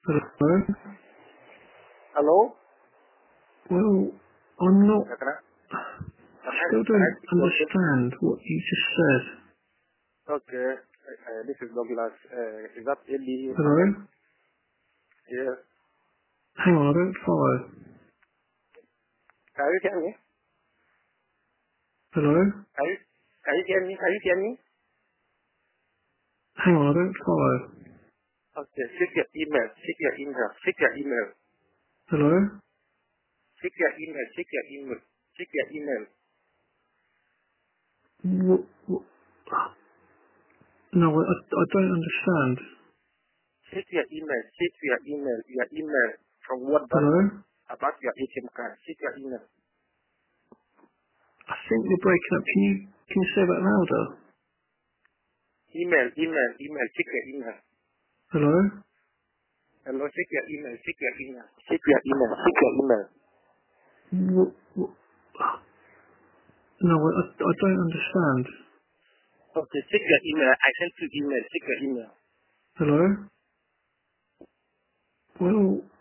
Hello? Hello? Well, I'm not, Can I, still can I don't speak to you? understand what you just said. Okay. This is Douglas. Is that Eli Mohammed? Hello? Yes. Hang on, I don't follow. Can you hear me? Hello? Can you hear me? Can you hear me? Hang on, I don't follow. Okay. Check your email. Check your email. Check your email. Hello? Check your email. Check your email. Check your email. What? No, I don't understand. Check your email. Check your email. Your email from what bank Hello? about your ATM card. Check your email. I think you're breaking up. Can you say that louder? Email. Check your email. Hello? Hello. Check your email. Check your email. Check your email. Check your email. What? No, I don't understand. Okay. Check your email. I sent you email. Check your email. Hello? Well,